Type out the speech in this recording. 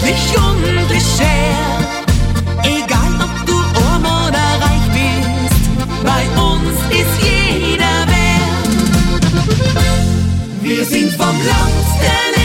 dich und leger. Egal ob du arm oder reich bist, bei uns ist jeder wert. Wir sind vom Glanz der